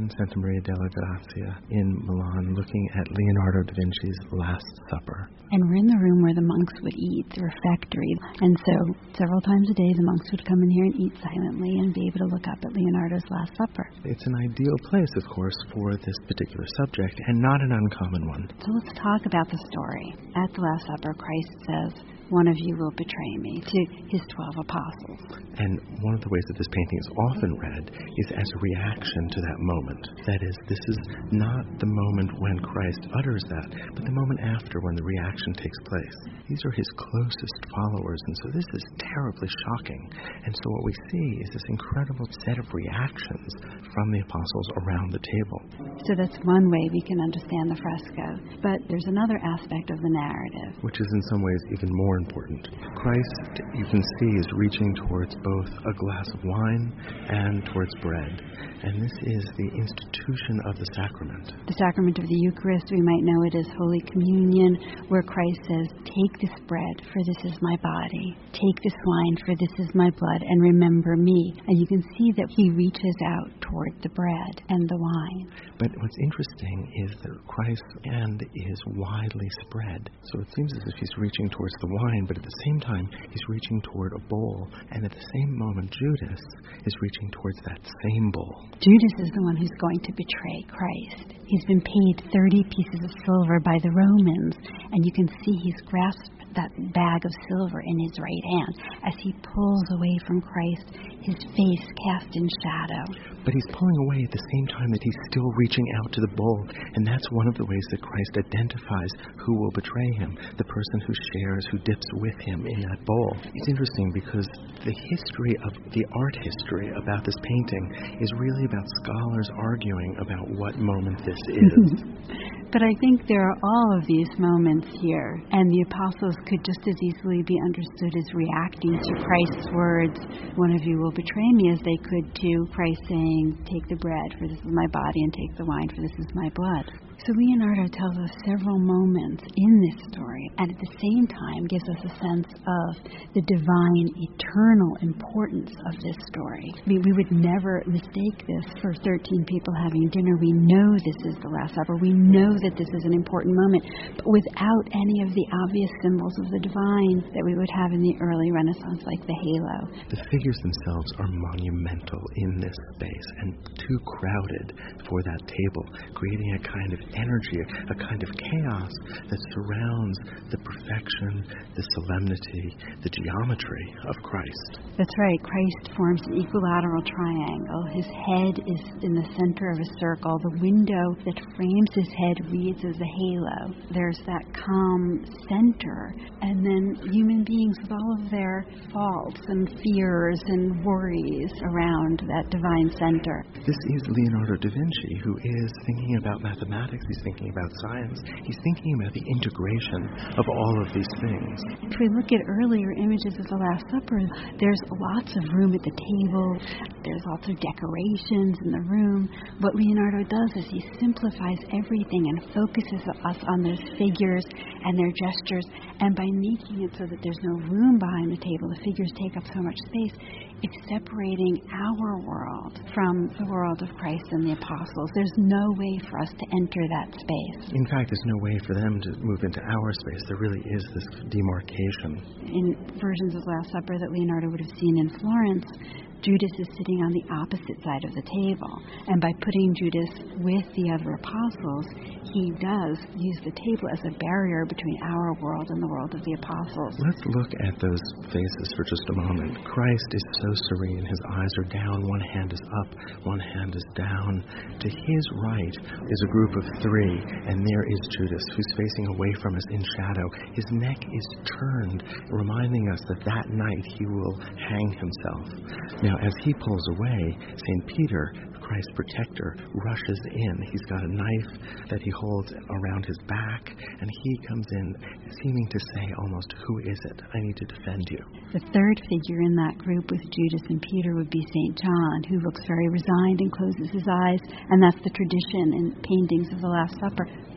in Santa Maria della Grazia in Milan looking at Leonardo da Vinci's Last Supper. And we're in the room where the monks would eat, the refectory. And so several times a day the monks would come in here and eat silently and be able to look up at Leonardo's Last Supper. It's an ideal place, of course, for this particular subject, and not an uncommon one. So let's talk about the story. At the Last Supper, Christ says, "One of you will betray me," to his 12 apostles. And one of the ways that this painting is often read is as a reaction to that moment. That is, this is not the moment when Christ utters that, but the moment after when the reaction takes place. These are his closest followers, and so this is terribly shocking. And so what we see is this incredible set of reactions from the apostles around the table. So that's one way we can understand the fresco. But there's another aspect of the narrative, which is in some ways even more important. Christ, you can see, is reaching towards both a glass of wine and towards bread. And this is the institution of the sacrament. The sacrament of the Eucharist, we might know it as Holy Communion, where Christ says, "Take this bread, for this is my body. Take this wine, for this is my blood, and remember me." And you can see that he reaches out toward the bread and the wine. But what's interesting is that Christ's hand is widely spread. So it seems as if he's reaching towards the wine, but at the same time, he's reaching toward a bowl. And at the same moment, Judas is reaching towards that same bowl. Judas is the one who's going to betray Christ. He's been paid 30 pieces of silver by the Romans, and you can see he's grasped that bag of silver in his right hand as he pulls away from Christ, his face cast in shadow. But he's pulling away at the same time that he's still reaching out to the bowl, and that's one of the ways that Christ identifies who will betray him, the person who shares, who dips with him in that bowl. It's interesting because the history of the art history about this painting is really about scholars arguing about what moment this is. But I think there are all of these moments here, and the apostles could just as easily be understood as reacting to Christ's words, "One of you will betray me," as they could to Christ saying, "Take the bread, for this is my body, and take the wine, for this is my blood." So Leonardo tells us several moments in this story, and at the same time gives us a sense of the divine, eternal importance of this story. We would never mistake this for 13 people having dinner. We know this is the Last Supper. We know that this is an important moment, but without any of the obvious symbols of the divine that we would have in the early Renaissance, like the halo. The figures themselves are monumental in this space and too crowded for that table, creating a kind of energy, a kind of chaos that surrounds the perfection, the solemnity, the geometry of Christ. That's right. Christ forms an equilateral triangle. His head is in the center of a circle. The window that frames his head reads as a halo. There's that calm center, and then human beings with all of their faults and fears and worries around that divine center. This is Leonardo da Vinci, who is thinking about mathematics. He's thinking about science. He's thinking about the integration of all of these things. If we look at earlier images of the Last Supper, there's lots of room at the table. There's lots of decorations in the room. What Leonardo does is he simplifies everything and focuses us on those figures and their gestures. And by making it so that there's no room behind the table, the figures take up so much space, it's separating our world from the world of Christ and the apostles. There's no way for us to enter that space. In fact, there's no way for them to move into our space. There really is this demarcation. In versions of Last Supper that Leonardo would have seen in Florence, Judas is sitting on the opposite side of the table. And by putting Judas with the other apostles, he does use the table as a barrier between our world and the world of the apostles. Let's look at those faces for just a moment. Christ is so serene. His eyes are down. One hand is up. One hand is down. To his right is a group of three, and there is Judas, who's facing away from us in shadow. His neck is turned, reminding us that that night he will hang himself. Now, as he pulls away, St. Peter, Christ's protector, rushes in. He's got a knife that he holds around his back, and he comes in, seeming to say almost, "Who is it? I need to defend you." The third figure in that group with Judas and Peter would be St. John, who looks very resigned and closes his eyes, and that's the tradition in paintings of the Last Supper.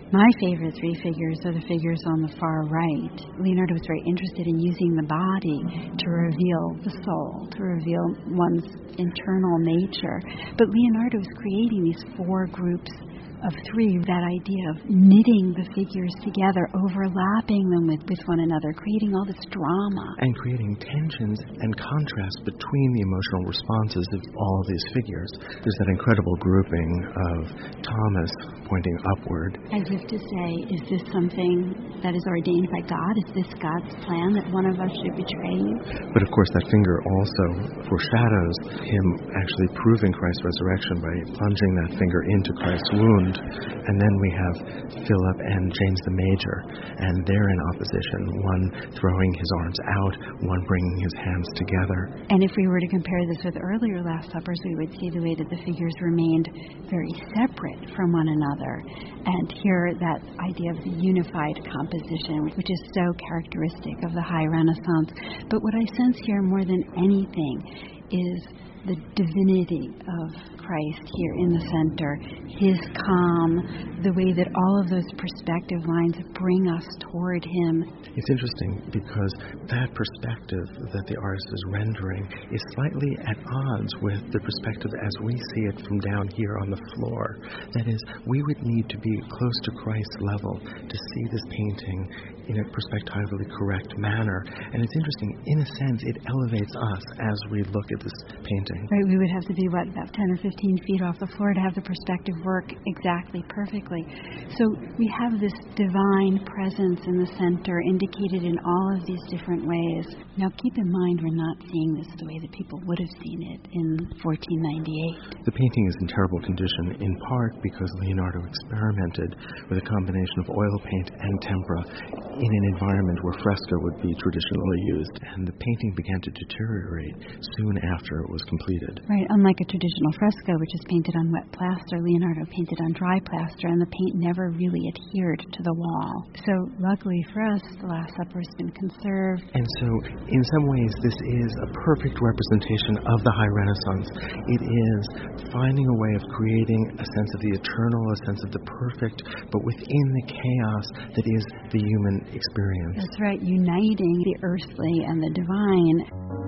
My favorite three figures are the figures on the far right. Leonardo was very interested in using the body to reveal the soul, to reveal one's internal nature. But Leonardo is creating these four groups of three, that idea of knitting the figures together, overlapping them with one another, creating all this drama. And creating tensions and contrast between the emotional responses of all of these figures. There's that incredible grouping of Thomas pointing upward. As if to say, is this something that is ordained by God? Is this God's plan that one of us should betray you? But of course that finger also foreshadows him actually proving Christ's resurrection by plunging that finger into Christ's wound. And then we have Philip and James the Major, and they're in opposition, one throwing his arms out, one bringing his hands together. And if we were to compare this with earlier Last Suppers, we would see the way that the figures remained very separate from one another. And here, that idea of the unified composition, which is so characteristic of the High Renaissance. But what I sense here more than anything is the divinity of Christ here in the center, his calm, the way that all of those perspective lines bring us toward him. It's interesting because that perspective that the artist is rendering is slightly at odds with the perspective as we see it from down here on the floor. That is, we would need to be close to Christ's level to see this painting in a perspectively correct manner. And it's interesting, in a sense, it elevates us as we look at this painting. Right, we would have to be, about 10 or 15 feet off the floor to have the perspective work exactly perfectly. So we have this divine presence in the center indicated in all of these different ways. Now keep in mind, we're not seeing this the way that people would have seen it in 1498. The painting is in terrible condition, in part because Leonardo experimented with a combination of oil paint and tempera in an environment where fresco would be traditionally used, and the painting began to deteriorate soon after it was completed. Right, unlike a traditional fresco, which is painted on wet plaster, Leonardo painted on dry plaster, and the paint never really adhered to the wall. So luckily for us, the Last Supper has been conserved. And so, in some ways, this is a perfect representation of the High Renaissance. It is finding a way of creating a sense of the eternal, a sense of the perfect, but within the chaos that is the human experience. That's right, uniting the earthly and the divine.